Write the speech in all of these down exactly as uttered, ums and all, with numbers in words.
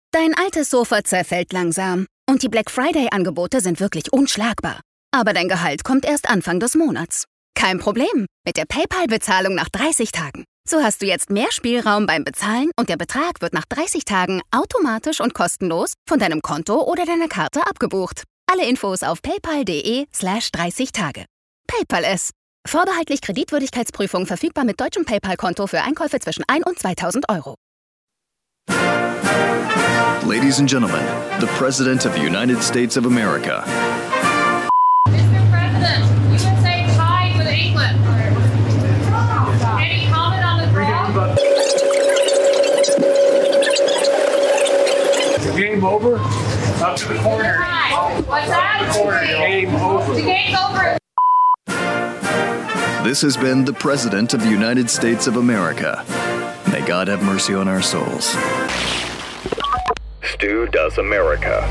Dein altes Sofa zerfällt langsam und die Black Friday-Angebote sind wirklich unschlagbar. Aber dein Gehalt kommt erst Anfang des Monats. Kein Problem mit der PayPal-Bezahlung nach dreißig Tagen. So hast du jetzt mehr Spielraum beim Bezahlen und der Betrag wird nach dreißig Tagen automatisch und kostenlos von deinem Konto oder deiner Karte abgebucht. Alle Infos auf paypal.de slash 30 Tage. PayPal es. Vorbehaltlich Kreditwürdigkeitsprüfung verfügbar mit deutschem PayPal-Konto für Einkäufe zwischen ein und zweitausend Euro. Ladies and gentlemen, the President of the United States of America. Mister President, U S A tied with England. Any comment on the draw? Game over? Up to the corner. What's that? Corner. Game over. The game's over. This has been the President of the United States of America. May God have mercy on our souls. Stu Does America.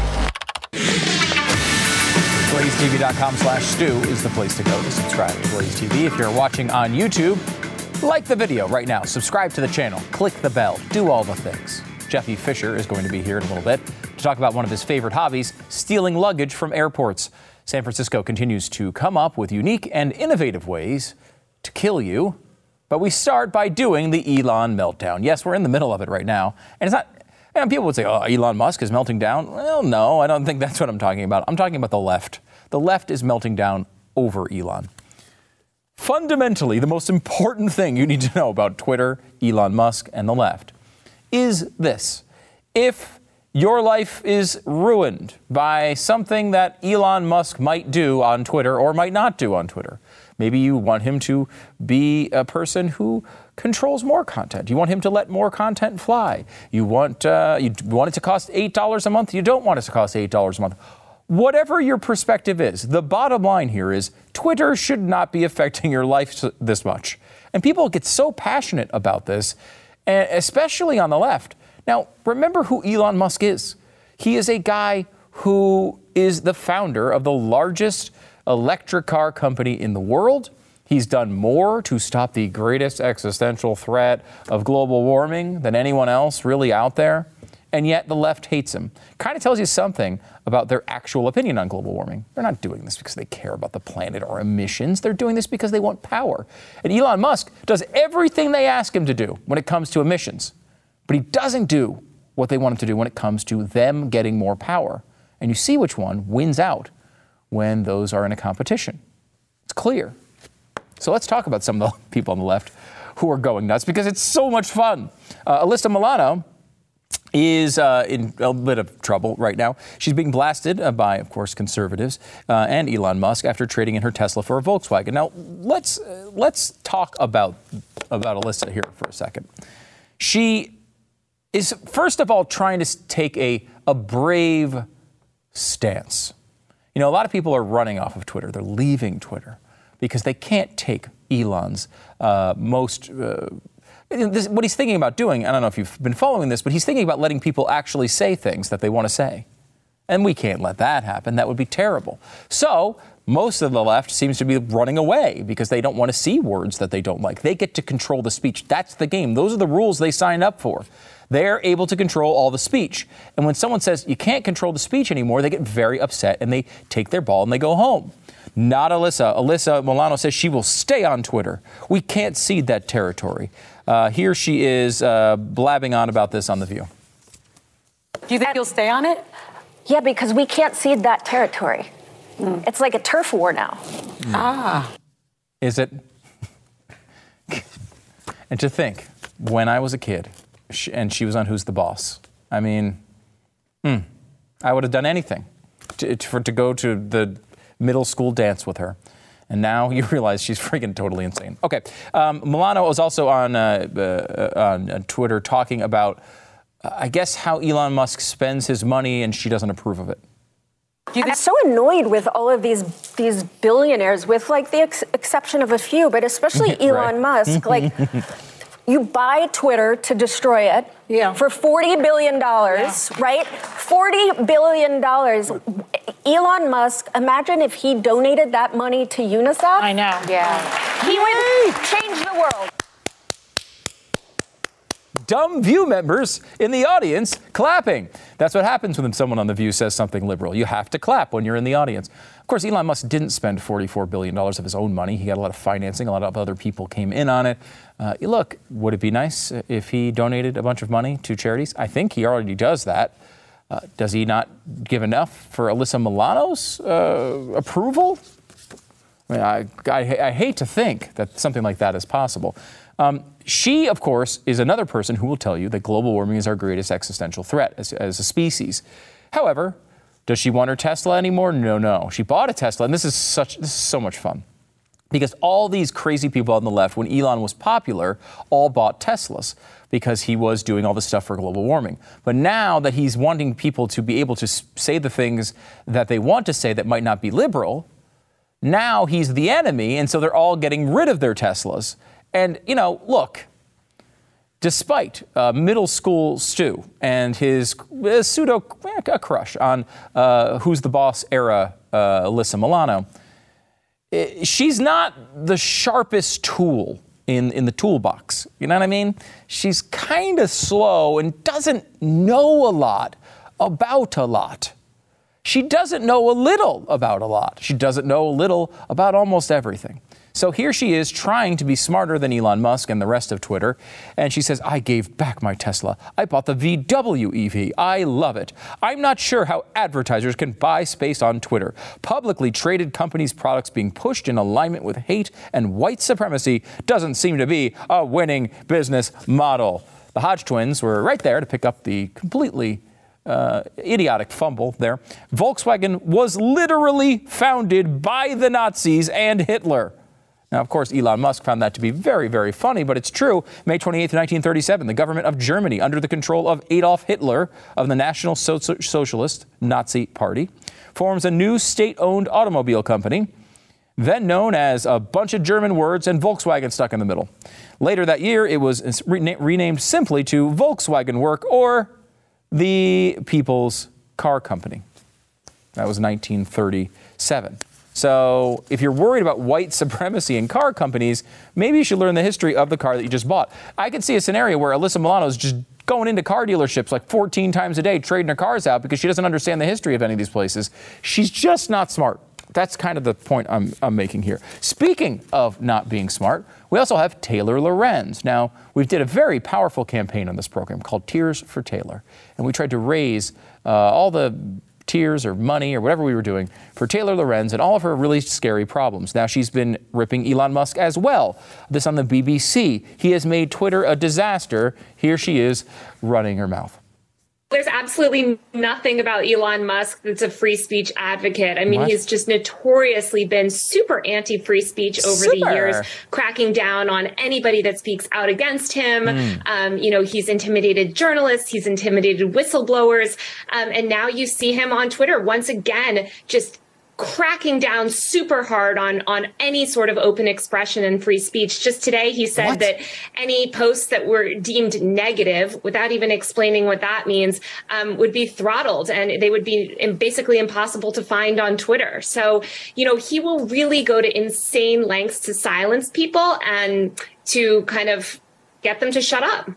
Blaze T V dot com slash Stu is the place to go to subscribe to Blaze T V. If you're watching on YouTube, like the video right now, subscribe to the channel, click the bell, do all the things. Jeffy Fisher is going to be here in a little bit to talk about one of his favorite hobbies, stealing luggage from airports. San Francisco continues to come up with unique and innovative ways to kill you. But we start by doing the Elon meltdown. Yes, we're in the middle of it right now. And it's not, and people would say, oh, Elon Musk is melting down. Well, no, I don't think that's what I'm talking about. I'm talking about the left. The left is melting down over Elon. Fundamentally, the most important thing you need to know about Twitter, Elon Musk, and the left is this. If your life is ruined by something that Elon Musk might do on Twitter or might not do on Twitter, maybe you want him to be a person who controls more content. You want him to let more content fly. You want uh, you want it to cost eight dollars a month. You don't want it to cost eight dollars a month. Whatever your perspective is, the bottom line here is Twitter should not be affecting your life this much. And people get so passionate about this, especially on the left. Now, remember who Elon Musk is. He is a guy who is the founder of the largest electric car company in the world. He's done more to stop the greatest existential threat of global warming than anyone else really out there. And yet the left hates him. Kind of tells you something about their actual opinion on global warming. They're not doing this because they care about the planet or emissions. They're doing this because they want power. And Elon Musk does everything they ask him to do when it comes to emissions. But he doesn't do what they want him to do when it comes to them getting more power. And you see which one wins out when those are in a competition. It's clear. So let's talk about some of the people on the left who are going nuts because it's so much fun. Uh, Alyssa Milano is uh, in a bit of trouble right now. She's being blasted uh, by, of course, conservatives uh, and Elon Musk after trading in her Tesla for a Volkswagen. Now, let's uh, let's talk about about Alyssa here for a second. She is, first of all, trying to take a, a brave stance. You know, a lot of people are running off of Twitter. They're leaving Twitter because they can't take Elon's uh, most... Uh, this, what he's thinking about doing, I don't know if you've been following this, but he's thinking about letting people actually say things that they want to say. And we can't let that happen. That would be terrible. So most of the left seems to be running away because they don't want to see words that they don't like. They get to control the speech. That's the game. Those are the rules they signed up for. They're able to control all the speech. And when someone says you can't control the speech anymore, they get very upset and they take their ball and they go home. Not Alyssa. Alyssa Milano says she will stay on Twitter. We can't cede that territory. Uh, here she is uh, blabbing on about this on The View. Do you think you'll stay on it? Yeah, because we can't cede that territory. Mm. It's like a turf war now. Mm. Ah. Is it? And to think, when I was a kid, and she was on Who's the Boss, I mean, mm, I would have done anything to, to, for, to go to the middle school dance with her. And now you realize she's freaking totally insane. Okay, um, Milano was also on, uh, uh, on Twitter talking about, uh, I guess, how Elon Musk spends his money and she doesn't approve of it. I'm so annoyed with all of these these billionaires, with like the ex- exception of a few, but especially Elon Musk. Like, you buy Twitter to destroy it yeah. for forty billion dollars, yeah. right? forty billion dollars. Elon Musk, imagine if he donated that money to UNICEF. I know. Yeah. He would change the world. dumb View members in the audience clapping. That's what happens when someone on The View says something liberal. You have to clap when you're in the audience. Of course, Elon Musk didn't spend forty-four billion dollars of his own money. He got a lot of financing. A lot of other people came in on it. Uh, look, would it be nice if he donated a bunch of money to charities? I think he already does that. Uh, does he not give enough for Alyssa Milano's uh, approval? I, mean, I, I, I hate to think that something like that is possible. Um, she, of course, is another person who will tell you that global warming is our greatest existential threat as, as a species. However, does she want her Tesla anymore? No, no. She bought a Tesla, and this is such this is so much fun. Because all these crazy people on the left, when Elon was popular, all bought Teslas because he was doing all this stuff for global warming. But now that he's wanting people to be able to say the things that they want to say that might not be liberal, now he's the enemy, and so they're all getting rid of their Teslas. And, you know, look, despite uh, middle school Stu and his uh, pseudo uh, crush on uh, Who's the Boss era uh, Alyssa Milano, she's not the sharpest tool in, in the toolbox. You know what I mean? She's kind of slow and doesn't know a lot about a lot. She doesn't know a little about a lot. She doesn't know a little about almost everything. So here she is trying to be smarter than Elon Musk and the rest of Twitter. And she says, I gave back my Tesla. I bought the V W E V. I love it. I'm not sure how advertisers can buy space on Twitter. Publicly traded companies' products being pushed in alignment with hate and white supremacy doesn't seem to be a winning business model. The Hodge twins were right there to pick up the completely Uh, idiotic fumble there. Volkswagen was literally founded by the Nazis and Hitler. Now, of course, Elon Musk found that to be very, very funny, but it's true. May twenty-eighth, nineteen thirty-seven, the government of Germany, under the control of Adolf Hitler of the National so- Socialist Nazi Party, forms a new state-owned automobile company, then known as a bunch of German words and Volkswagen stuck in the middle. Later that year, it was rena- renamed simply to Volkswagen Work, or the People's Car Company. That was nineteen thirty-seven. So if you're worried about white supremacy in car companies, maybe you should learn the history of the car that you just bought. I could see a scenario where Alyssa Milano is just going into car dealerships like fourteen times a day, trading her cars out because she doesn't understand the history of any of these places. She's just not smart. That's kind of the point I'm, I'm making here. Speaking of not being smart, we also have Taylor Lorenz. Now, we did a very powerful campaign on this program called Tears for Taylor. And we tried to raise uh, all the tears or money or whatever we were doing for Taylor Lorenz and all of her really scary problems. Now, she's been ripping Elon Musk as well. This on the B B C. He has made Twitter a disaster. Here she is running her mouth. There's absolutely nothing about Elon Musk that's a free speech advocate. I mean, what? He's just notoriously been super anti-free speech over super. the years, cracking down on anybody that speaks out against him. Mm. Um, you know, he's intimidated journalists, he's intimidated whistleblowers. Um, and now you see him on Twitter once again, just cracking down super hard on, on any sort of open expression and free speech. Just today, he said what? that any posts that were deemed negative, without even explaining what that means, um, would be throttled and they would be basically impossible to find on Twitter. So, you know, he will really go to insane lengths to silence people and to kind of get them to shut up.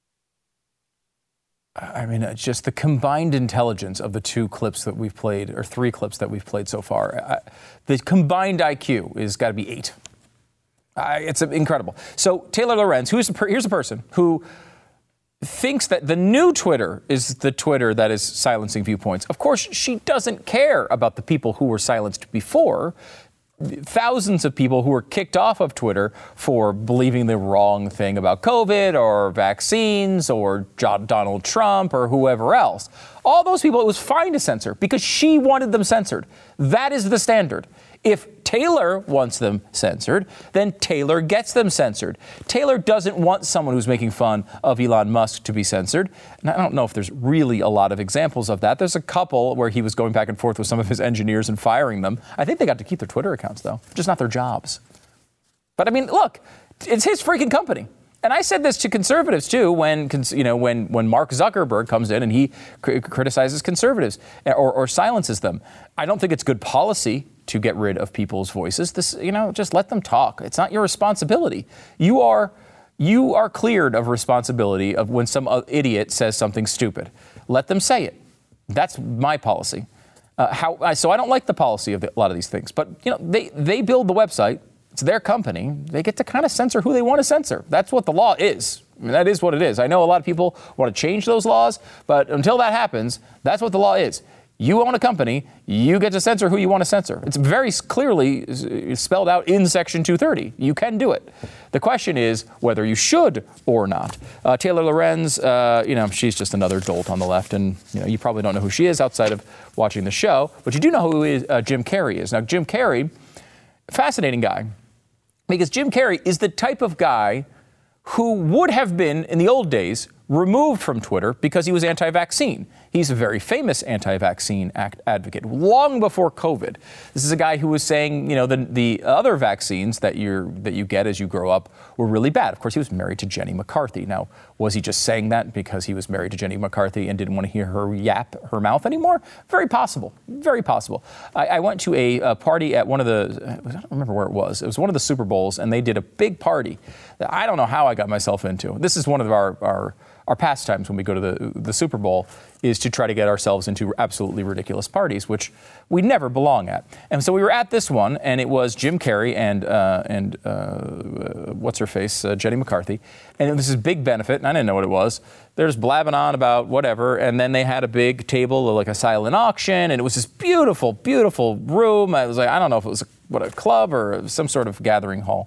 I mean, it's just the combined intelligence of the two clips that we've played, or three clips that we've played so far. I, the combined I Q is got to be eight. I, it's incredible. So Taylor Lorenz, who's a per, here's a person who thinks that the new Twitter is the Twitter that is silencing viewpoints. Of course, she doesn't care about the people who were silenced before. Thousands of people who were kicked off of Twitter for believing the wrong thing about COVID or vaccines or John, Donald Trump or whoever else. All those people, it was fine to censor because she wanted them censored. That is the standard. If Taylor wants them censored, then Taylor gets them censored. Taylor doesn't want someone who's making fun of Elon Musk to be censored. And I don't know if there's really a lot of examples of that. There's a couple where he was going back and forth with some of his engineers and firing them. I think they got to keep their Twitter accounts, though, just not their jobs. But I mean, look, it's his freaking company. And I said this to conservatives, too, when, you know, when, when Mark Zuckerberg comes in and he cr- criticizes conservatives or, or silences them. I don't think it's good policy to get rid of people's voices. This, you know, just let them talk. It's not your responsibility. You are, you are cleared of responsibility of when some idiot says something stupid. Let them say it. That's my policy. Uh, how, so I don't like the policy of the, a lot of these things. But, you know, they, they build the website. It's their company. They get to kind of censor who they want to censor. That's what the law is. I mean, that is what it is. I know a lot of people want to change those laws, but until that happens, that's what the law is. You own a company, you get to censor who you want to censor. It's very clearly spelled out in Section two thirty. You can do it. The question is whether you should or not. Uh, Taylor Lorenz, uh, you know, she's just another dolt on the left, and you know, you probably don't know who she is outside of watching the show, but you do know who is, uh, Jim Carrey is. Now, Jim Carrey, fascinating guy, because Jim Carrey is the type of guy who would have been, in the old days, removed from Twitter because he was anti-vaccine. He's a very famous anti-vaccine act advocate, long before COVID. This is a guy who was saying, you know, the the other vaccines that you that you get as you grow up were really bad. Of course, he was married to Jenny McCarthy. Now, was he just saying that because he was married to Jenny McCarthy and didn't want to hear her yap her mouth anymore? Very possible. Very possible. I, I went to a, a party at one of the, I don't remember where it was. It was one of the Super Bowls, and they did a big party that I don't know how I got myself into. This is one of our, our Our pastimes when we go to the, the Super Bowl is to try to get ourselves into absolutely ridiculous parties, which we never belong at. And so we were at this one, and it was Jim Carrey and uh, and uh, what's her face, uh, Jenny McCarthy, and it was this big benefit, and I didn't know what it was. They're just blabbing on about whatever, and then they had a big table, like a silent auction, and it was this beautiful, beautiful room. I was like, I don't know if it was a, what a club or some sort of gathering hall,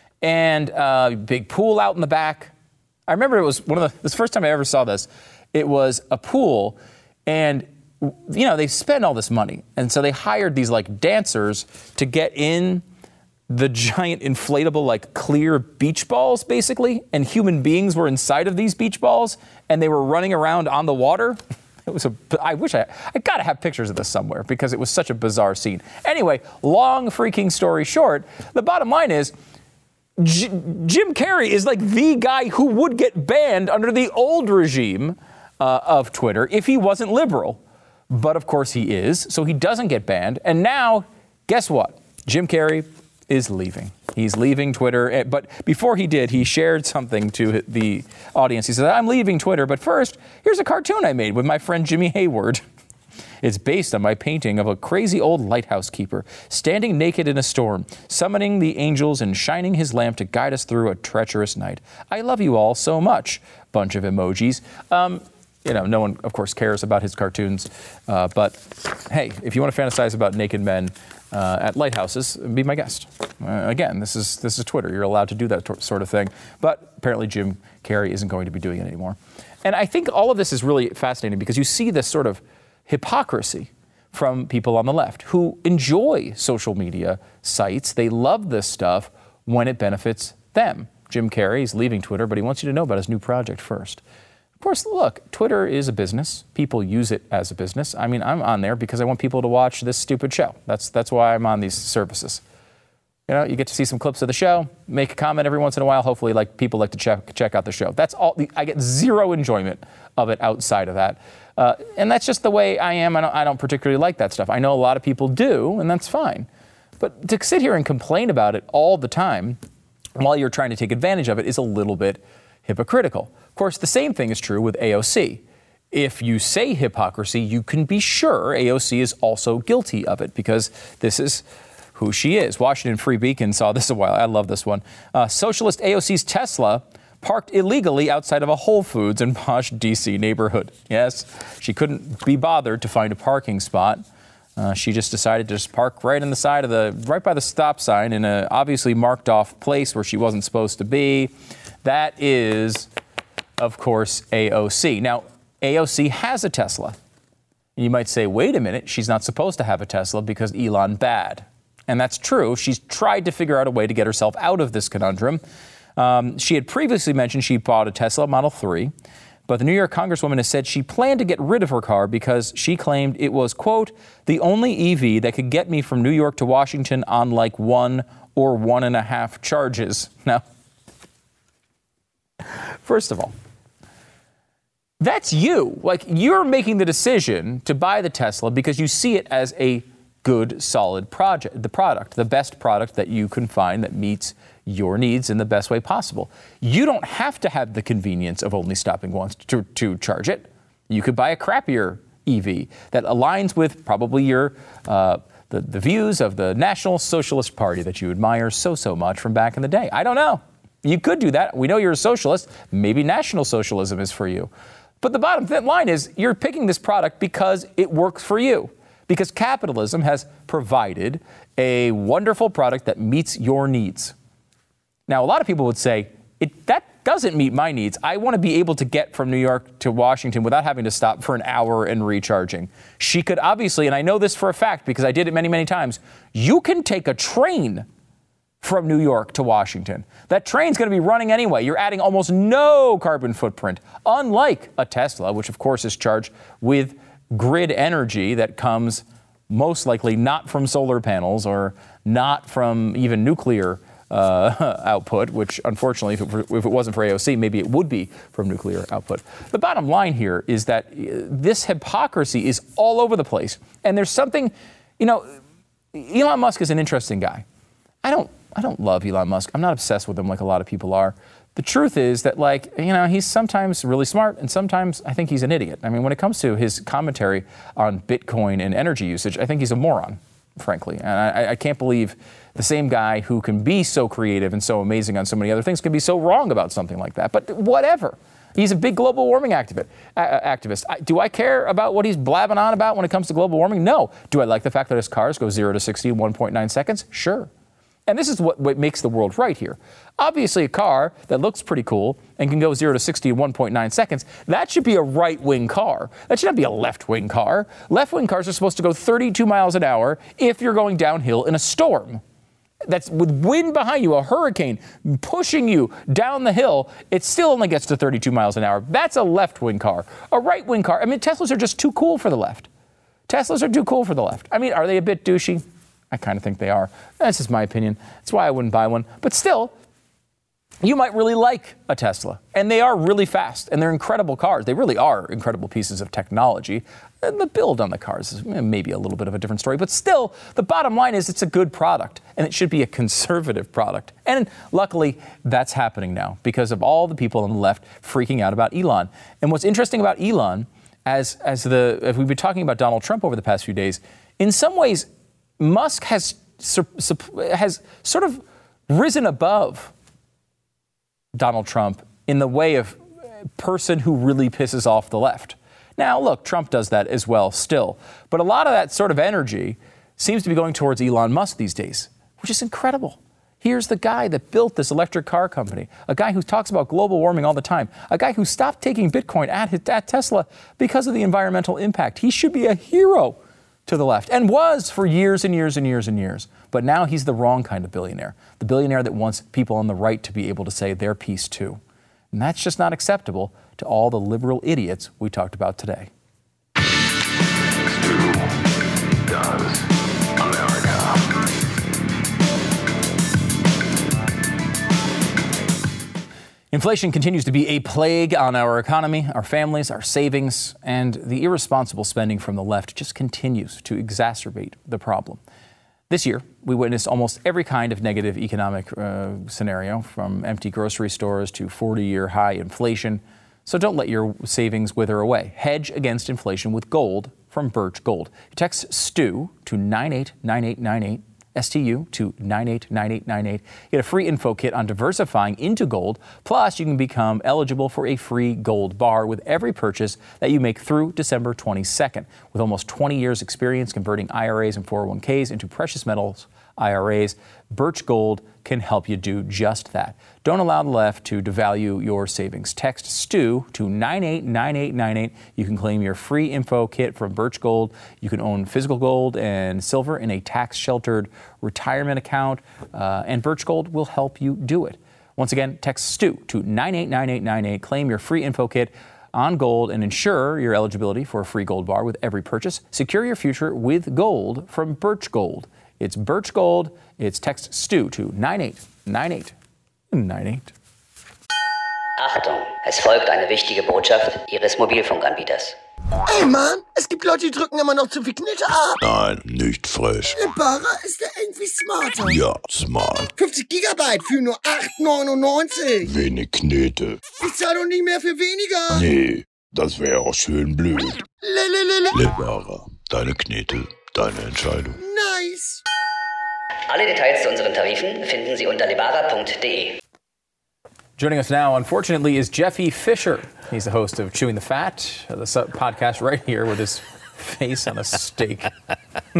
and uh, big pool out in the back. I remember it was one of the, this first time I ever saw this, it was a pool, and, you know, they spend all this money. And so they hired these, like, dancers to get in the giant inflatable, like, clear beach balls, basically. And human beings were inside of these beach balls, and they were running around on the water. It was a, I wish I, I gotta have pictures of this somewhere because it was such a bizarre scene. Anyway, long freaking story short, the bottom line is, J- Jim Carrey is like the guy who would get banned under the old regime uh, of Twitter if he wasn't liberal. But of course he is, so he doesn't get banned. And now, guess what? Jim Carrey is leaving. He's leaving Twitter. But before he did, he shared something to the audience. He said, I'm leaving Twitter, but first, here's a cartoon I made with my friend Jimmy Hayward. It's based on my painting of a crazy old lighthouse keeper standing naked in a storm, summoning the angels and shining his lamp to guide us through a treacherous night. I love you all so much. Bunch of emojis. Um, you know, no one, of course, cares about his cartoons. Uh, but hey, if you want to fantasize about naked men uh, at lighthouses, be my guest. Uh, again, this is this is Twitter. You're allowed to do that t- sort of thing. But apparently Jim Carrey isn't going to be doing it anymore. And I think all of this is really fascinating because you see this sort of hypocrisy from people on the left who enjoy social media sites. They love this stuff when it benefits them. Jim Carrey is leaving Twitter, but he wants you to know about his new project first. Of course, look, Twitter is a business. People use it as a business. I mean, I'm on there because I want people to watch this stupid show. That's that's why I'm on these services. You know, you get to see some clips of the show, make a comment every once in a while. Hopefully, like people like to check check out the show. That's all. I get zero enjoyment of it outside of that. Uh, and that's just the way I am. I don't, I don't particularly like that stuff. I know a lot of people do, and that's fine. But to sit here and complain about it all the time while you're trying to take advantage of it is a little bit hypocritical. Of course, the same thing is true with A O C. If you say hypocrisy, you can be sure A O C is also guilty of it because this is who she is. Washington Free Beacon saw this a while. I love this one. Uh, Socialist A O C's Tesla parked illegally outside of a Whole Foods in posh D C neighborhood. Yes, she couldn't be bothered to find a parking spot. Uh, she just decided to just park right in the side of the, right by the stop sign in a obviously marked off place where she wasn't supposed to be. That is, of course, A O C. Now, A O C has a Tesla. You might say, wait a minute, she's not supposed to have a Tesla because Elon bad. And that's true. She's tried to figure out a way to get herself out of this conundrum. Um, she had previously mentioned she bought a Tesla Model three, but the New York Congresswoman has said she planned to get rid of her car because she claimed it was, quote, the only E V that could get me from New York to Washington on like one or one and a half charges. Now, first of all, that's you. Like, you're making the decision to buy the Tesla because you see it as a good, solid project, the product, the best product that you can find that meets your needs in the best way possible. You don't have to have the convenience of only stopping once to, to charge it. You could buy a crappier E V that aligns with probably your uh, the, the views of the National Socialist Party that you admire so, so much from back in the day. I don't know. You could do that. We know you're a socialist. Maybe National Socialism is for you. But the bottom line is you're picking this product because it works for you, because capitalism has provided a wonderful product that meets your needs. Now, a lot of people would say, it, that doesn't meet my needs. I want to be able to get from New York to Washington without having to stop for an hour and recharging. She could obviously, and I know this for a fact because I did it many, many times, you can take a train from New York to Washington. That train's going to be running anyway. You're adding almost no carbon footprint, unlike a Tesla, which of course is charged with grid energy that comes most likely not from solar panels or not from even nuclear uh, output, which unfortunately, if it, if it wasn't for A O C, maybe it would be from nuclear output. The bottom line here is that this hypocrisy is all over the place. And there's something, you know, Elon Musk is an interesting guy. I don't, I don't love Elon Musk. I'm not obsessed with him like a lot of people are. The truth is that, like, you know, he's sometimes really smart and sometimes I think he's an idiot. I mean, when it comes to his commentary on Bitcoin and energy usage, I think he's a moron, frankly. And I, I can't believe the same guy who can be so creative and so amazing on so many other things can be so wrong about something like that. But whatever. He's a big global warming activist. Uh, activist. I, do I care about what he's blabbing on about when it comes to global warming? No. Do I like the fact that his cars go zero to sixty in one point nine seconds? Sure. And this is what, what makes the world right here. Obviously, a car that looks pretty cool and can go zero to sixty in one point nine seconds, that should be a right-wing car. That should not be a left-wing car. Left-wing cars are supposed to go thirty-two miles an hour if you're going downhill in a storm. That's with wind behind you, a hurricane pushing you down the hill, it still only gets to thirty-two miles an hour. That's a left-wing car. A right-wing car, I mean, Teslas are just too cool for the left. Teslas are too cool for the left. I mean, are they a bit douchey? I kind of think they are. That's just my opinion. That's why I wouldn't buy one. But still, you might really like a Tesla. And they are really fast. And they're incredible cars. They really are incredible pieces of technology. And the build on the cars is maybe a little bit of a different story. But still, the bottom line is it's a good product. And it should be a conservative product. And luckily, that's happening now because of all the people on the left freaking out about Elon. And what's interesting about Elon, as, as, the, as we've been talking about Donald Trump over the past few days, in some ways, Musk has has sort of risen above Donald Trump in the way of person who really pisses off the left. Now, look, Trump does that as well still. But a lot of that sort of energy seems to be going towards Elon Musk these days, which is incredible. Here's the guy that built this electric car company, a guy who talks about global warming all the time, a guy who stopped taking Bitcoin at, his, at Tesla because of the environmental impact. He should be a hero to the left, and was for years and years and years and years. But now he's the wrong kind of billionaire, the billionaire that wants people on the right to be able to say their piece too. And that's just not acceptable to all the liberal idiots we talked about today. Stu does America. Inflation continues to be a plague on our economy, our families, our savings, and the irresponsible spending from the left just continues to exacerbate the problem. This year, we witnessed almost every kind of negative economic uh, scenario, from empty grocery stores to forty-year high inflation. So don't let your savings wither away. Hedge against inflation with gold from Birch Gold. Text STU to nine eight nine eight nine eight. S T U to nine eight nine eight nine eight. Get a free info kit on diversifying into gold. Plus, you can become eligible for a free gold bar with every purchase that you make through December twenty-second. With almost twenty years experience converting I R As and four oh one k's into precious metals I R As, Birch Gold can help you do just that. Don't allow the left to devalue your savings. Text STU to nine eight nine eight nine eight. You can claim your free info kit from Birch Gold. You can own physical gold and silver in a tax-sheltered retirement account, uh, and Birch Gold will help you do it. Once again, text STU to nine eight nine eight nine eight. Claim your free info kit on gold and ensure your eligibility for a free gold bar with every purchase. Secure your future with gold from Birch Gold. It's Birch Gold. It's text STU to nine eight nine eight nine eight. Achtung, es folgt eine wichtige Botschaft Ihres Mobilfunkanbieters. Ey Mann, es gibt Leute, die drücken immer noch zu viel Knete ab. Nein, nicht frech. Lebara ist ja irgendwie smarter. Ja, smart. fünfzig Gigabyte für nur acht neunundneunzig. Wenig Knete. Ich zahle doch nicht mehr für weniger. Nee, das wäre auch schön blöd. Lelelele. Lebara, deine Knete, deine Entscheidung. Nice. Alle Details zu unseren Tarifen finden Sie unter lebara punkt de. Joining us now, unfortunately, is Jeffy Fisher. He's the host of Chewing the Fat, the podcast right here with his face on a steak. uh,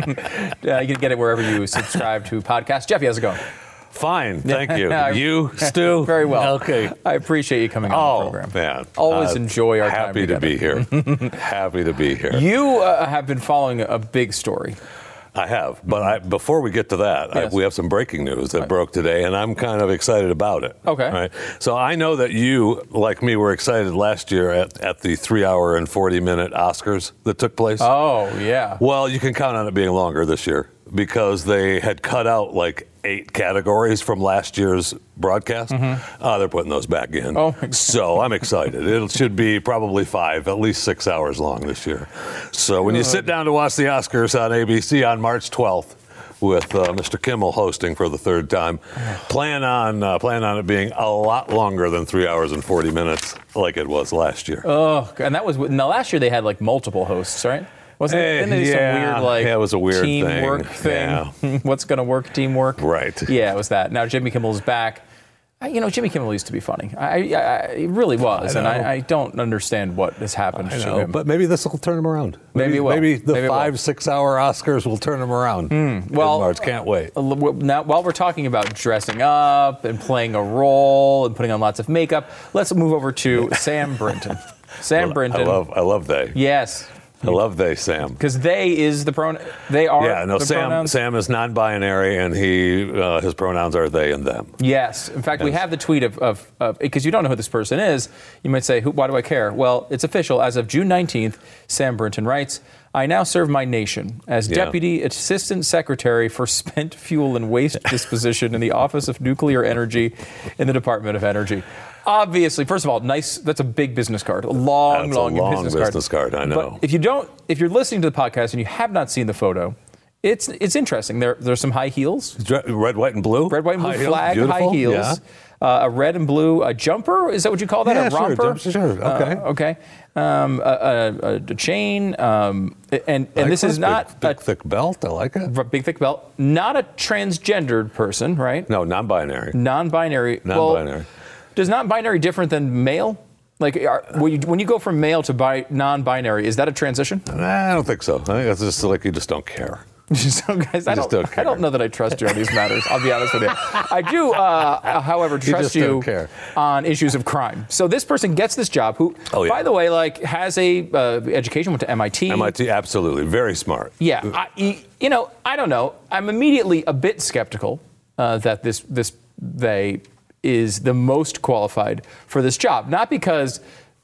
you can get it wherever you subscribe to podcasts. Jeffy, how's it going? Fine, thank you. You, Stu? Very well. Okay. I appreciate you coming on oh, the program. man. Always uh, enjoy our time Happy to be here. Happy to be here. You uh, have been following a big story. I have, but I, before we get to that, Yes. I, we have some breaking news that Right. broke today, and I'm kind of excited about it. Okay. Right? So I know that you, like me, were excited last year at, at the three-hour and forty-minute Oscars that took place. Oh, yeah. Well, you can count on it being longer this year because they had cut out like eight categories from last year's broadcast. Mm-hmm. Uh, they're putting those back in. Oh, my God. So I'm excited. It should be probably five, at least six hours long this year. So when you sit down to watch the Oscars on A B C on March twelfth, with uh, Mister Kimmel hosting for the third time, plan on uh, plan on it being a lot longer than three hours and forty minutes, like it was last year. Oh, and that was now last year they had like multiple hosts, right? Wasn't Hey, it? Didn't they do yeah, some weird like yeah, it was a weird teamwork thing. thing? Yeah. What's going to work? Teamwork. Right. Yeah, it was that. Now Jimmy Kimmel's back. I, you know, Jimmy Kimmel used to be funny. I, I, I he really was, I and know. I, I don't understand what has happened I to know, him. but maybe this will turn him around. Maybe Maybe, it will. maybe the Maybe it will. five, six-hour Oscars will turn him around. Mm, well, in March. Can't wait. Now, while we're talking about dressing up and playing a role and putting on lots of makeup, let's move over to Sam Brinton. Sam Well, Brinton. I love, I love they. Yes. I love they, Sam. Because they is the pronoun. They are. Yeah, no, the Sam. pronouns? Sam is non-binary, and he uh, his pronouns are they and them. Yes. In fact, we Yes. have the tweet of, of, of because you don't know who this person is. You might say, who, why do I care? Well, it's official. As of June nineteenth, Sam Brinton writes, I now serve my nation as Yeah. Deputy Assistant Secretary for Spent Fuel and Waste Disposition in the Office of Nuclear Energy in the Department of Energy. Obviously, first of all, nice. That's a big business card. A long, That's a long, long business, business card. card, I know. But if you don't, if you're listening to the podcast and you have not seen the photo, it's it's interesting. There there's some high heels. Red, white, and blue. Red, white, and blue High heels, flag, beautiful, high heels. yeah. Uh, a red and blue a jumper. Is that what you call that? Yeah, a sure, romper? jumper, sure, okay. Uh, okay. Um, a, a, a chain. Um, and and this is not big, big a thick belt. I like it. big thick belt. Not a transgendered person, right? No, non-binary. Non-binary. Non-binary. Well, does non-binary different than male? Like, are, when, you, when you go from male to bi- non-binary, is that a transition? Nah, I don't think so. I think it's just like you just don't care. So, guys, I just don't, don't I care. don't know that I trust you on these matters. I'll be honest with you. I do, uh, however, You trust just you, don't care. on issues of crime. So this person gets this job, who, Oh, yeah. by the way, like has a uh, education, went to M I T. M I T, absolutely, very smart. Yeah, I, y- you know, I don't know. I'm immediately a bit skeptical uh, that this this they is the most qualified for this job, not because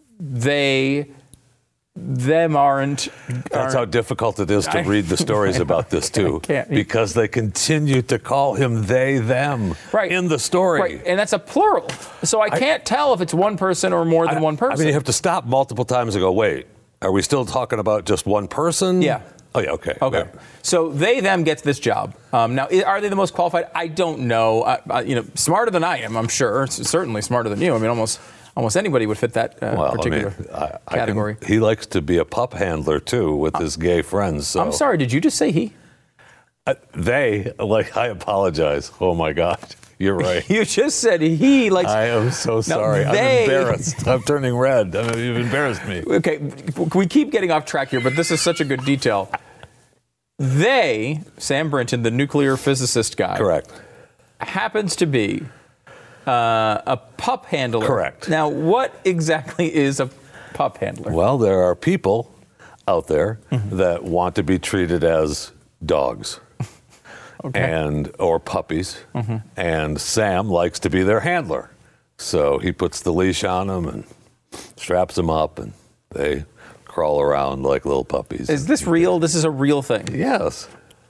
they. Them aren't. That's aren't how difficult it is to I- read the stories about this too, can't- because they continue to call him they them Right. in the story. Right, and that's a plural. So I can't tell if it's one person or more than I- one person. I mean, you have to stop multiple times and go, wait, are we still talking about just one person? Yeah. Oh, yeah, okay. Okay. Yeah. So they, them gets this job. Um, now, i- are they the most qualified? I don't know. Uh, uh, you know, smarter than I am, I'm sure. S- Certainly smarter than you. I mean, almost almost anybody would fit that uh, Well, particular I mean, I, I category. Can, he likes to be a pup handler too with his gay friends. So. I'm sorry, did you just say he? Uh, they, like, I apologize. Oh my God. You're right. You just said he likes. I am so sorry. they- I'm embarrassed. I'm turning red. I mean, you've embarrassed me. Okay, we keep getting off track here, but this is such a good detail. They, Sam Brinton, the nuclear physicist guy, Correct. happens to be uh, a pup handler. Correct. Now, what exactly is a pup handler? Well, there are people out there Mm-hmm. that want to be treated as dogs. Okay. And or puppies, Mm-hmm. and Sam likes to be their handler, so he puts the leash on them and straps them up, and they crawl around like little puppies. Is this real? This is a real thing. Yes.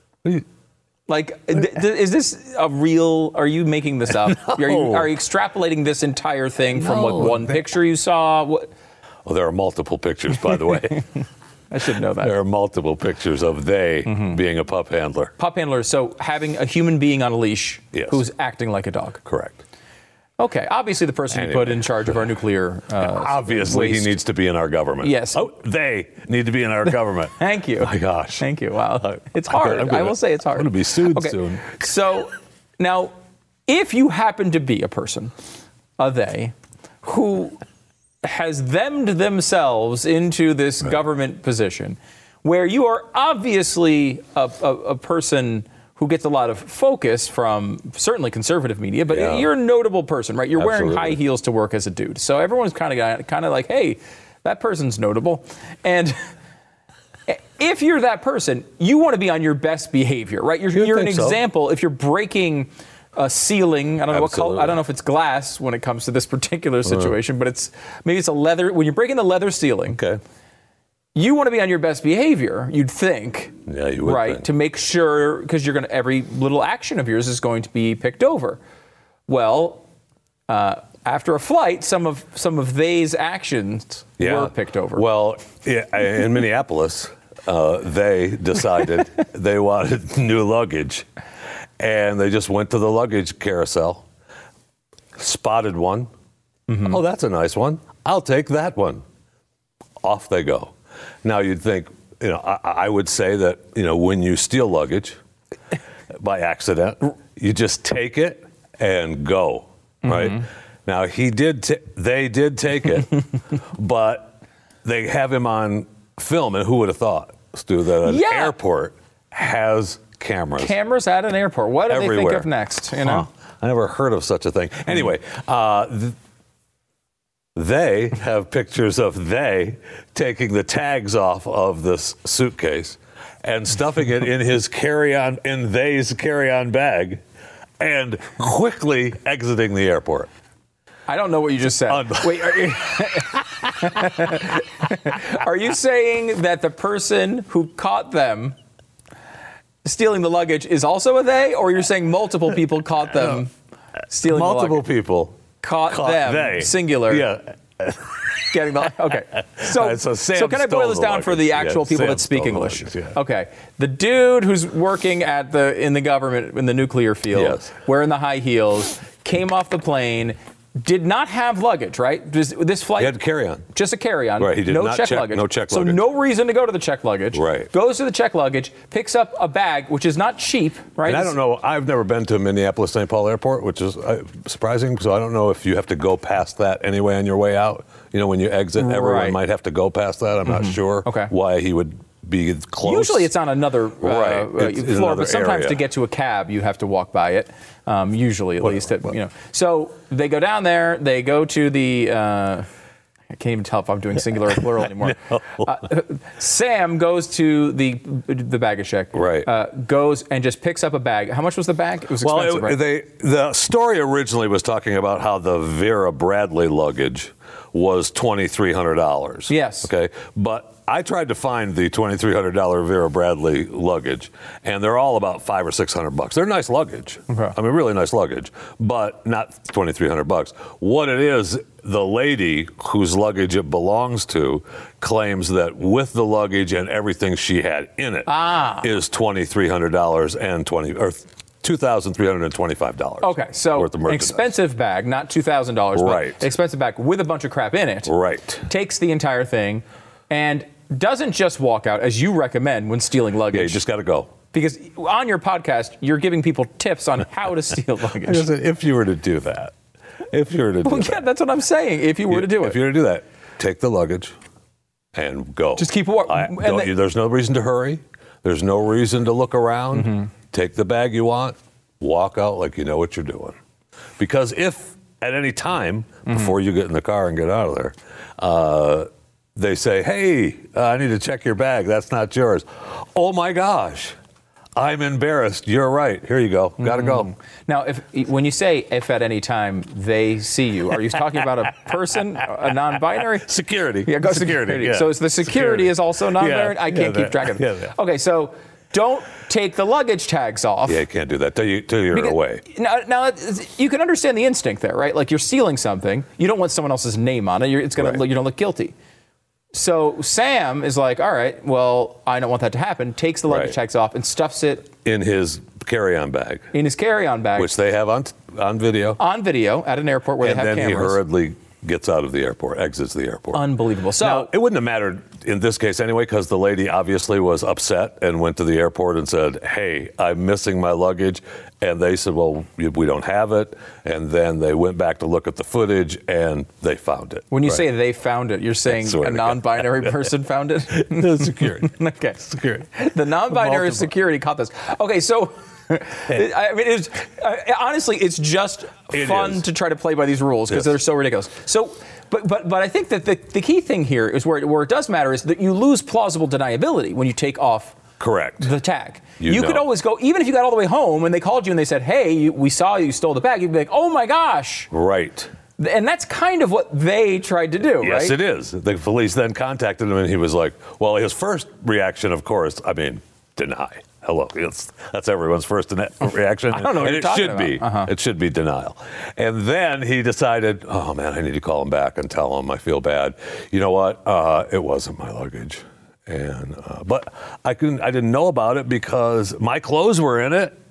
Like, th- th- is this a real? Are you making this up? No. Are you are you extrapolating this entire thing from No, like one they- picture you saw? What? Well, there are multiple pictures, by the way. I should know that. There are multiple pictures of they mm-hmm. being a pup handler. Pup handler, so having a human being on a leash yes. who's acting like a dog. Correct. Okay, obviously the person anyway. you put in charge of our nuclear uh, Obviously waste. he needs to be in our government. Yes. Oh, they need to be in our government. Thank you. My gosh. Thank you. Wow. It's hard. I'm gonna, I will say it's hard. I'm going to be sued okay. soon. So now, if you happen to be a person, a they, who has themmed themselves into this right. government position, where you are obviously a, a, a person who gets a lot of focus from certainly conservative media, but yeah. you're a notable person, right? You're Absolutely. wearing high heels to work as a dude. So everyone's kind of kind of like, hey, that person's notable. And if you're that person, you want to be on your best behavior, right? You're, you're an example. So. If you're breaking a ceiling, I don't know Absolutely. what color, I don't know if it's glass when it comes to this particular situation, uh. but it's maybe it's a leather. When you're breaking the leather ceiling, okay. you want to be on your best behavior, you'd think, yeah, you would right? Think. To make sure, because you're going to, every little action of yours is going to be picked over. Well, uh, after a flight, some of some of they's actions yeah. were picked over. Well, yeah, in Minneapolis, uh, they decided they wanted new luggage, and they just went to the luggage carousel, spotted one. Mm-hmm. Oh, that's a nice one. I'll take that one. Off they go. Now you'd think, you know, I, I would say that, you know, when you steal luggage by accident, you just take it and go, right? Mm-hmm. Now he did, t- they did take it, but they have him on film, and who would have thought, Stu, that an yeah. airport has cameras? Cameras at an airport. What do Everywhere. they think of next? You know, huh. I never heard of such a thing. Anyway, uh, th- they have pictures of they taking the tags off of this suitcase and stuffing it in his carry-on, in they's carry-on bag, and quickly exiting the airport. I don't know what you just said. Un- Wait, are you, are you saying that the person who caught them stealing the luggage is also a they, or you're saying multiple people caught them stealing multiple the luggage? Multiple people. Caught, caught them, they. singular. Yeah. Getting the okay. So, right, so, so can I boil this down luggage. for the actual yeah, people Sam that speak English? Luggage, yeah. Okay. The dude who's working at the in the government in the nuclear field, yes. wearing the high heels, came off the plane, did not have luggage, right? This, this flight he had carry-on. Just a carry-on. Right. He did no not check, check luggage. No check so luggage. no reason to go to the check luggage. Right. Goes to the check luggage, picks up a bag, which is not cheap, right? And I don't know. I've never been to Minneapolis Saint Paul Airport, which is uh, surprising. So I don't know if you have to go past that anyway on your way out. You know, when you exit, everyone right. might have to go past that. I'm mm-hmm. not sure okay. why he would be close. Usually it's on another uh, right. uh, it's floor, another but sometimes area. to get to a cab, you have to walk by it. Um, usually, at what, least, at, what? you know. So they go down there. They go to the. Uh, I can't even tell if I'm doing singular or plural anymore. no. uh, Sam goes to the the baggage check. Right. Uh, goes and just picks up a bag. How much was the bag? It was well, expensive, it, right? they, the story originally was talking about how the Vera Bradley luggage was twenty-three hundred dollars. Yes. Okay. But I tried to find the twenty-three hundred dollars Vera Bradley luggage, and they're all about five or six hundred bucks. They're nice luggage. Okay. I mean, really nice luggage, but not twenty-three hundred bucks. What it is, the lady whose luggage it belongs to claims that with the luggage and everything she had in it ah. is twenty-three hundred dollars and twenty or two thousand three hundred twenty-five dollars. Okay, so worth of an expensive bag, not two thousand dollars, right. but an expensive bag with a bunch of crap in it. Right. Takes the entire thing and doesn't just walk out, as you recommend when stealing luggage. Yeah, you just got to go. Because on your podcast, you're giving people tips on how to steal luggage. I said, if you were to do that, if you were to do well, that. yeah, that's what I'm saying. If you were you, to do if it. If you were to do that, take the luggage and go. Just keep walking. The, there's no reason to hurry. There's no reason to look around. Mm-hmm. Take the bag you want. Walk out like you know what you're doing. Because if at any time mm-hmm. before you get in the car and get out of there, uh, they say, hey, uh, I need to check your bag. That's not yours. Oh, my gosh. I'm embarrassed. You're right. Here you go. Got to mm-hmm. go. Now, if when you say if at any time they see you, are you talking about a person, a non-binary? Security. Yeah, go security. security. Yeah. So is the security, security is also non-binary? Yeah. I can't yeah, keep track of it. Yeah, yeah. Okay, so don't take the luggage tags off. Yeah, you can't do that till, you, till you're because, away. Now, now, you can understand the instinct there, right? Like you're stealing something. You don't want someone else's name on it. You're, it's gonna. Right. You don't look guilty. So Sam is like, all right, well, I don't want that to happen. Takes the luggage Right. tags off and stuffs it in his carry-on bag. In his carry-on bag, which they have on on video. On video at an airport where and they have then cameras. he hurriedly gets out of the airport, exits the airport. Unbelievable. So now, it wouldn't have mattered in this case anyway, because the lady obviously was upset and went to the airport and said, hey, I'm missing my luggage. And they said, well, we don't have it. And then they went back to look at the footage and they found it. When you Right. say they found it, you're saying a non-binary person found it? The security. Okay. Security. The non-binary Multiple. security caught this. Okay, so I mean, it's, uh, honestly, it's just It fun is. to try to play by these rules because Yes. they're so ridiculous. So, but but but I think that the, the key thing here is where it, where it does matter is that you lose plausible deniability when you take off Correct. the tag. You You, know. could always go, even if you got all the way home and they called you and they said, hey, you, we saw you stole the bag, you'd be like, oh my gosh. Right. And that's kind of what they tried to do, Yes, right? it is. The police then contacted him, and he was like, well, his first reaction, of course, I mean, deny. Hello. It's, that's everyone's first ina- reaction. I don't know what and you're it talking should about. be. Uh-huh. It should be denial. And then he decided, oh, man, I need to call him back and tell him I feel bad. You know what? Uh, it wasn't my luggage. And uh, but I couldn't. I didn't know about it because my clothes were in it.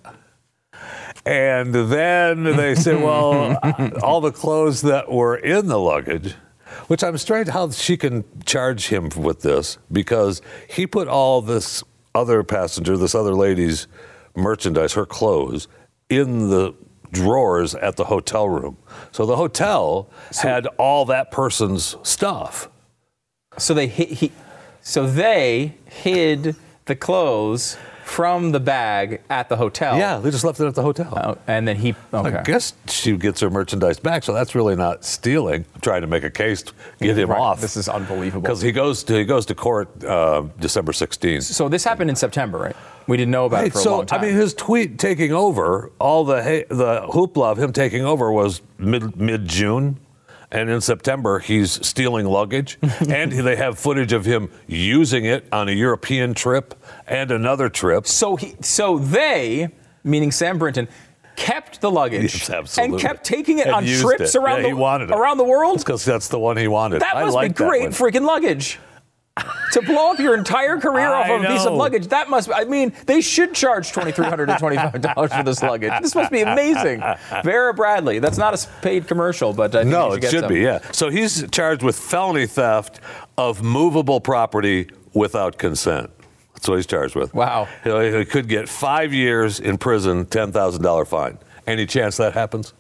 And then they said, well, all the clothes that were in the luggage, which I'm strange how she can charge him with this, because he put all this other passenger, this other lady's merchandise, her clothes, in the drawers at the hotel room. So the hotel had all that person's stuff. So they hid, he, so they hid the clothes from the bag at the hotel. Yeah, they just left it at the hotel. Oh, and then he. Okay. I guess she gets her merchandise back, so that's really not stealing. I'm trying to make a case to get him Right. off. This is unbelievable. Because he goes to he goes to court uh, December sixteenth. So this happened in September, right? We didn't know about Right, it for a so long time. I mean, his tweet taking over, all the ha- the hoopla of him taking over was mid mid June. And in September, he's stealing luggage. And they have footage of him using it on a European trip and another trip. So he, so they, meaning Sam Brinton, kept the luggage Yes, absolutely. and kept taking it And on used trips it. around Yeah, he the wanted it. around the world. Because that's the one he wanted. That I must like be great that one. freaking luggage. To blow up your entire career off I of a piece of know. luggage, that must, I mean, they should charge two thousand three hundred twenty-five dollars for this luggage. This must be amazing. Vera Bradley, that's not a paid commercial, but I think No, you should it get should some. be, yeah. So he's charged with felony theft of movable property without consent. That's what he's charged with. Wow. He he could get five years in prison, ten thousand dollars fine. Any chance that happens?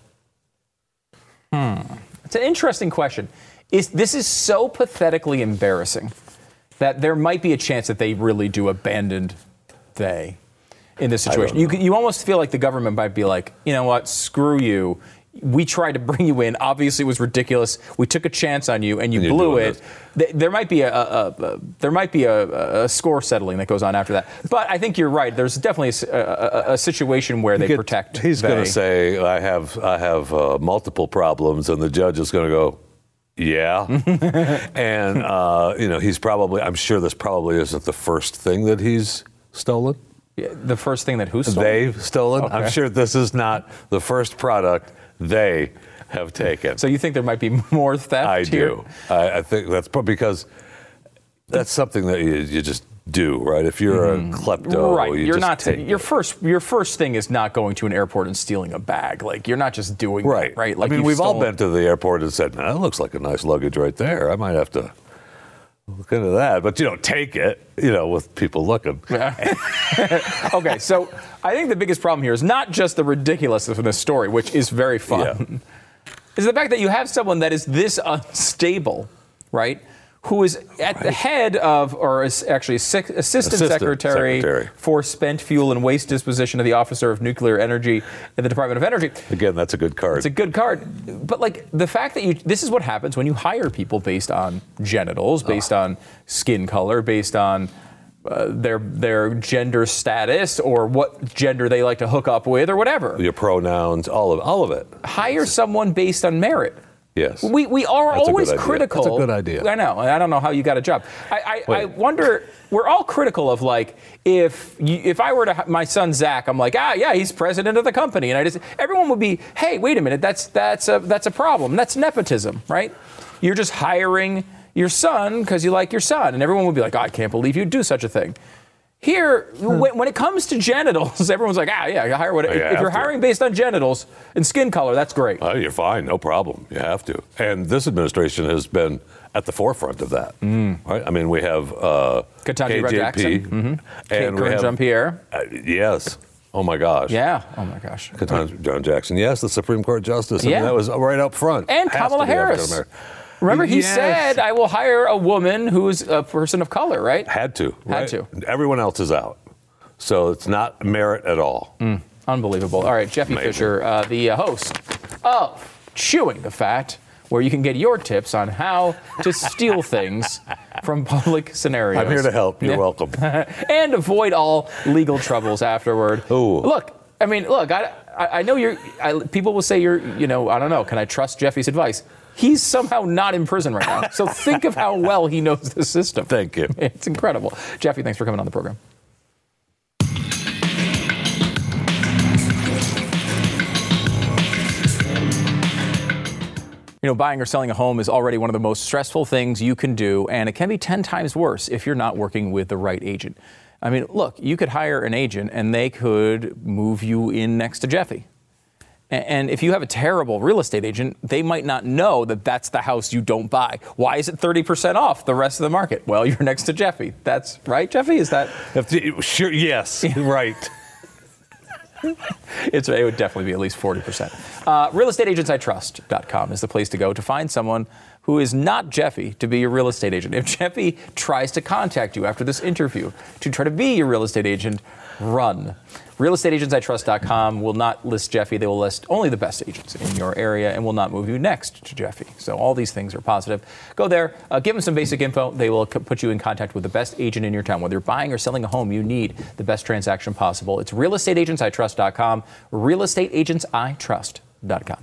Hmm. It's an interesting question. Is this is so pathetically embarrassing that there might be a chance that they really do abandon they in this I situation. don't You could- you almost feel like the government might be like, you know what, screw you. We tried to bring you in. Obviously, it was ridiculous. We took a chance on you, and you And you're blew doing it. Th- There might be a, a, a there might be a, a score settling that goes on after that. But I think you're right. There's definitely a, s- a- a- a situation where they Get- protect. He's going they. to say, I have, I have uh, multiple problems, and the judge is going to go, yeah. And, uh, you know, he's probably, I'm sure this probably isn't the first thing that he's stolen. Yeah, the first thing that who stole? They've stolen. Okay. I'm sure this is not the first product they have taken. So you think there might be more theft I here? do. I, I think that's probably because that's something that you, you just do, right? If you're a klepto, Right, you you're just not. take Your it. first, your first thing is not going to an airport and stealing a bag. Like you're not just doing Right, that, right? Like I mean, you've we've all stolen- been to the airport and said, "Man, that looks like a nice luggage right there. I might have to look into that." But you don't take it, you know, with people looking. Okay, so I think the biggest problem here is not just the ridiculousness of this story, which is very fun, is the fact that you have someone that is this unstable, right? Who is at the head of, or is actually sec- assistant, Assistant secretary, secretary. for spent fuel and waste disposition of the Officer of Nuclear Energy in the Department of Energy. Again, that's a good card. It's a good card. But like the fact that you, this is what happens when you hire people based on genitals, based on skin color, based on uh, their their gender status or what gender they like to hook up with or whatever. Your pronouns, all of all of it. Hire someone based on merit. Yes. We we are That's a always good idea. critical. That's a good idea. I know. I don't know how you got a job. I I, I Wait. wonder. We're all critical of like if you, if I were to ha- my son Zach, I'm like ah yeah he's president of the company, and I just everyone would be hey wait a minute that's that's a that's a problem. That's nepotism, right? You're just hiring your son because you like your son. And everyone would be like, oh, I can't believe you'd do such a thing. Here, when, when it comes to genitals, everyone's like, ah, yeah, you hire what. You if you're to. hiring based on genitals and skin color, that's great. Oh, you're fine, no problem. You have to. And this administration has been at the forefront of that. Mm. Right? I mean, we have uh, Ketanji K J P, Jackson, mm-hmm. and Karine we have Jean-Pierre. Uh, yes. Oh my gosh. Yeah. Oh my gosh. Ketanji John Jackson. Yes, the Supreme Court Justice. I Yeah. mean, that was right up front. And Has Kamala to be Harris. African-American. Remember, he Yes. said, I will hire a woman who's a person of color, right? Had to. Had right? to. Everyone else is out. So it's not merit at all. Mm, unbelievable. All right, Jeffy Amazing. Fisher, uh, the uh, host of Chewing the Fat, where you can get your tips on how to steal things from public scenarios. I'm here to help. You're Yeah. welcome. And avoid all legal troubles afterward. Ooh. Look, I mean, look, I, I, I know you're, I, people will say you're, you know, I don't know, can I trust Jeffy's advice? He's somehow not in prison right now. So think of how well he knows the system. Thank you. It's incredible. Jeffy, thanks for coming on the program. You know, buying or selling a home is already one of the most stressful things you can do, and it can be ten times worse if you're not working with the right agent. I mean, look, you could hire an agent and they could move you in next to Jeffy. And if you have a terrible real estate agent, they might not know that that's the house you don't buy. Why is it thirty percent off the rest of the market? Well, you're next to Jeffy. That's right, Jeffy? Is that? Sure, yes, right. It's, it would definitely be at least forty percent. Uh, real estate agents I trust dot com is the place to go to find someone who is not Jeffy to be your real estate agent. If Jeffy tries to contact you after this interview to try to be your real estate agent, run. real estate agents I trust dot com will not list Jeffy. They will list only the best agents in your area and will not move you next to Jeffy. So all these things are positive. Go there, uh, give them some basic info. They will c- put you in contact with the best agent in your town. Whether you're buying or selling a home, you need the best transaction possible. It's real estate agents I trust dot com, real estate agents I trust dot com.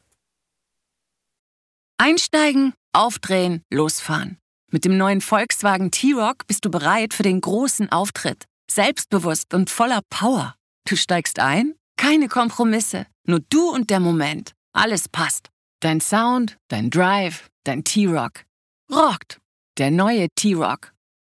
Einsteigen, aufdrehen, losfahren. Mit dem neuen Volkswagen T-Roc bist du bereit für den großen Auftritt. Selbstbewusst und voller Power. Du steigst ein? Keine Kompromisse. Nur du und der Moment. Alles passt. Dein Sound, dein Drive, dein T-Roc. Rockt. Der neue T-Roc.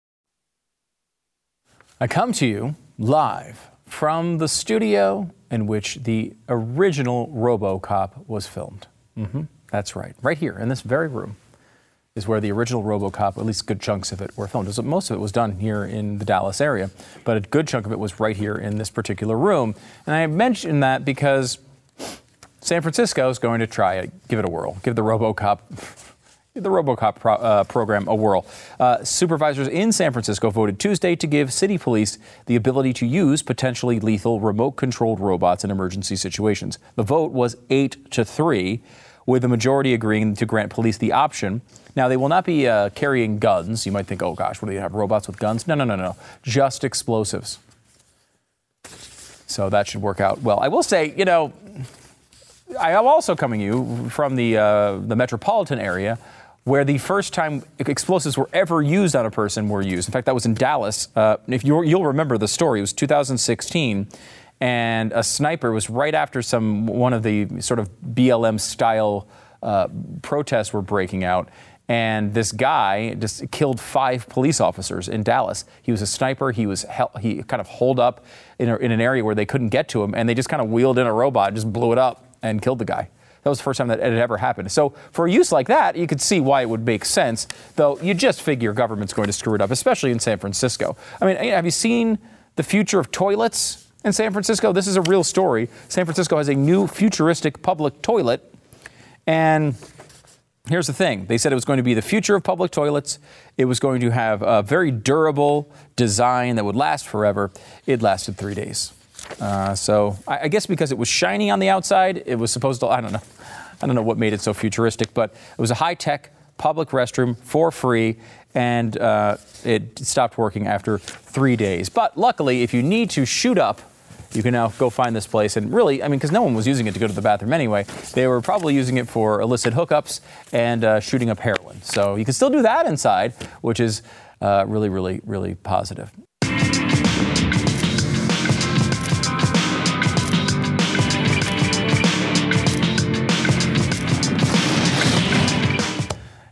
I come to you live from the studio in which the original RoboCop was filmed. Mm-hmm. That's right. Right here in this very room is where the original RoboCop, at least good chunks of it, were filmed. Most of it was done here in the Dallas area, but a good chunk of it was right here in this particular room. And I mention that because San Francisco is going to try it, give it a whirl, give the RoboCop, give the RoboCop pro, uh, program a whirl. Uh, supervisors in San Francisco voted Tuesday to give city police the ability to use potentially lethal remote-controlled robots in emergency situations. The vote was eight to three. With the majority agreeing to grant police the option. Now, they will not be uh, carrying guns. You might think, oh gosh, what do you have, robots with guns? No, no, no, no, just explosives. So that should work out well. I will say, you know, I am also coming you from the uh, the metropolitan area where the first time explosives were ever used on a person were used. In fact, that was in Dallas. Uh, if you're, you'll remember the story, it was two thousand sixteen. And a sniper was right after some one of the sort of B L M style uh, protests were breaking out. And this guy just killed five police officers in Dallas. He was a sniper. He was hel- he kind of holed up in, a, in an area where they couldn't get to him. And they just kind of wheeled in a robot and just blew it up and killed the guy. That was the first time that it had ever happened. So for a use like that, you could see why it would make sense, though you just figure government's going to screw it up, especially in San Francisco. I mean, have you seen the future of toilets in San Francisco? This is a real story. San Francisco has a new futuristic public toilet. And here's the thing. They said it was going to be the future of public toilets. It was going to have a very durable design that would last forever. It lasted three days. Uh, so I, I guess because it was shiny on the outside, it was supposed to, I don't know. I don't know what made it so futuristic, but it was a high-tech public restroom for free. And uh, it stopped working after three days. But luckily, if you need to shoot up, you can now go find this place. And really, I mean, because no one was using it to go to the bathroom anyway, they were probably using it for illicit hookups and uh, shooting up heroin. So you can still do that inside, which is uh, really, really, really positive.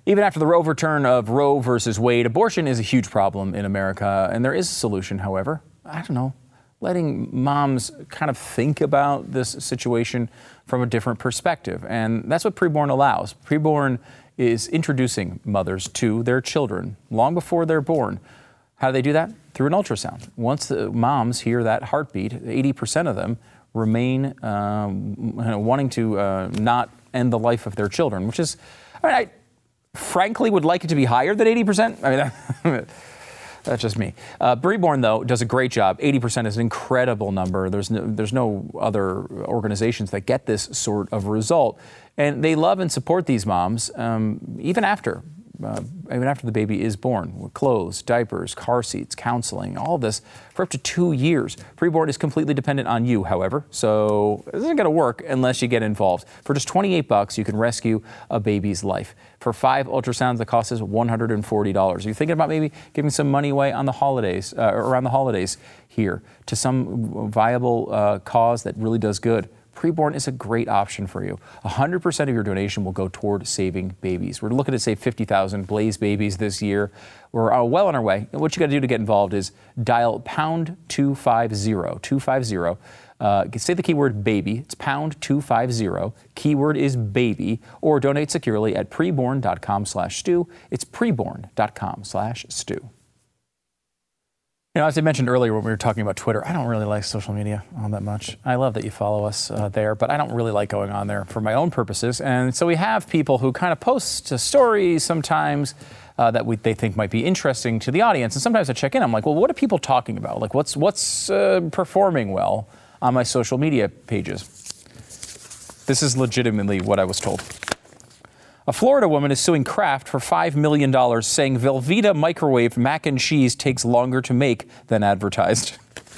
Even after the overturn of Roe versus Wade, abortion is a huge problem in America, and there is a solution, however. I don't know, letting moms kind of think about this situation from a different perspective. And that's what Preborn allows. Preborn is introducing mothers to their children long before they're born. How do they do that? Through an ultrasound. Once the moms hear that heartbeat, eighty percent of them remain um, wanting to uh, not end the life of their children, which is, I mean, I frankly would like it to be higher than eighty percent. I mean, that, that's just me. Uh, Preborn, though, does a great job. eighty percent is an incredible number. There's no, there's no other organizations that get this sort of result. And they love and support these moms, um, even after. Uh, even after the baby is born, with clothes, diapers, car seats, counseling, all of this for up to two years. Preborn is completely dependent on you, however, so this isn't going to work unless you get involved. For just twenty-eight bucks, you can rescue a baby's life. For five ultrasounds, the cost is one hundred forty dollars. Are you thinking about maybe giving some money away on the holidays, uh, around the holidays here, to some viable uh, cause that really does good? Preborn is a great option for you. one hundred percent of your donation will go toward saving babies. We're looking to save fifty thousand Blaze babies this year. We're uh, well on our way. What you got to do to get involved is dial pound two five zero, two five zero. Uh, say the keyword baby. It's pound two five zero. Keyword is baby. Or donate securely at preborn.com slash stew. It's preborn.com slash stew. You know, as I mentioned earlier when we were talking about Twitter, I don't really like social media all that much. I love that you follow us uh, there, but I don't really like going on there for my own purposes. And so we have people who kind of post uh, stories sometimes uh, that we, they think might be interesting to the audience. And sometimes I check in. I'm like, well, what are people talking about? Like, what's what's uh, performing well on my social media pages? This is legitimately what I was told. A Florida woman is suing Kraft for five million dollars, saying Velveeta microwave mac and cheese takes longer to make than advertised.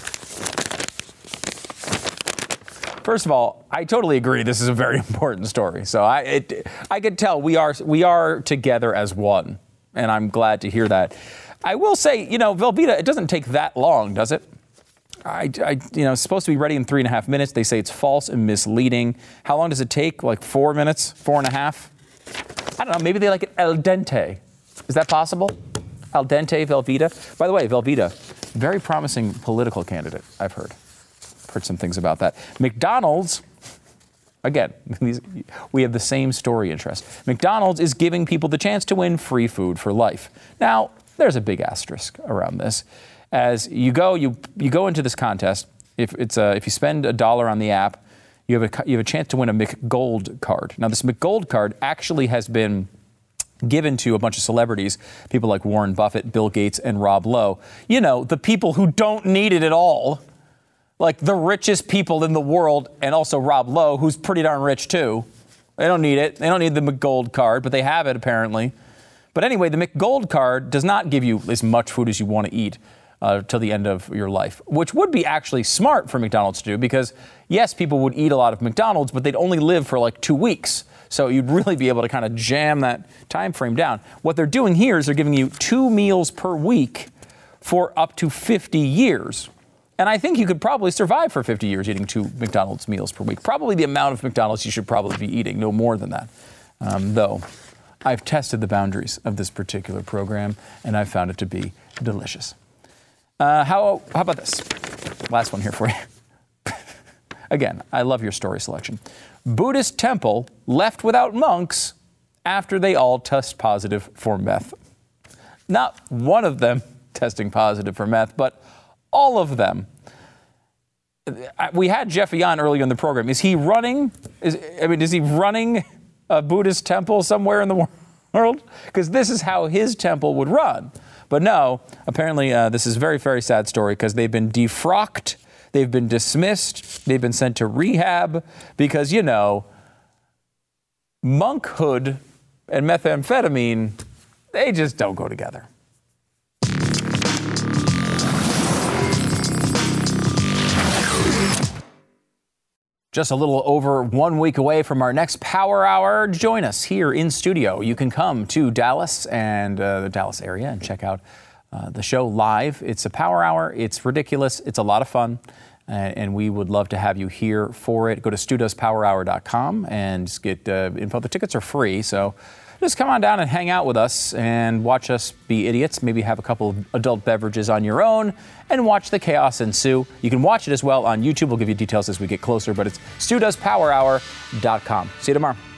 First of all, I totally agree. This is a very important story. So I, it, I could tell we are we are together as one, and I'm glad to hear that. I will say, you know, Velveeta, it doesn't take that long, does it? I, I, you know, it's supposed to be ready in three and a half minutes. They say it's false and misleading. How long does it take? Like four minutes, four and a half? I don't know, maybe they like it al dente. Is that possible? Al dente Velveeta? By the way, Velveeta, very promising political candidate, I've heard. Heard some things about that. McDonald's, again, these, we have the same story interest. McDonald's is giving people the chance to win free food for life. Now, there's a big asterisk around this. As you go, you you go into this contest. If it's a, if you spend a dollar on the app, You have, a, you have a chance to win a McGold card. Now, this McGold card actually has been given to a bunch of celebrities, people like Warren Buffett, Bill Gates, and Rob Lowe. You know, the people who don't need it at all, like the richest people in the world, and also Rob Lowe, who's pretty darn rich too. They don't need it. They don't need the McGold card, but they have it apparently. But anyway, the McGold card does not give you as much food as you want to eat Uh, till the end of your life, which would be actually smart for McDonald's to do because, yes, people would eat a lot of McDonald's, but they'd only live for like two weeks. So you'd really be able to kind of jam that time frame down. What they're doing here is they're giving you two meals per week for up to fifty years. And I think you could probably survive for fifty years eating two McDonald's meals per week. Probably the amount of McDonald's you should probably be eating, no more than that. Um, though I've tested the boundaries of this particular program, and I've found it to be delicious. Uh, how, how about this? Last one here for you. Again, I love your story selection. Buddhist temple left without monks after they all test positive for meth. Not one of them testing positive for meth, but all of them. We had Jeffy on earlier in the program. Is he running? Is, I mean, is he running a Buddhist temple somewhere in the world? Because this is how his temple would run. But no, apparently uh, this is a very, very sad story because they've been defrocked, they've been dismissed, they've been sent to rehab because, you know, monkhood and methamphetamine, they just don't go together. Just a little over one week away from our next Power Hour. Join us here in studio. You can come to Dallas and uh, the Dallas area and check out uh, the show live. It's a Power Hour. It's ridiculous. It's a lot of fun. Uh, and we would love to have you here for it. Go to stu does power hour dot com and get uh, info. The tickets are free, so just come on down and hang out with us and watch us be idiots. Maybe have a couple of adult beverages on your own and watch the chaos ensue. You can watch it as well on YouTube. We'll give you details as we get closer, but it's stu does power hour dot com. See you tomorrow.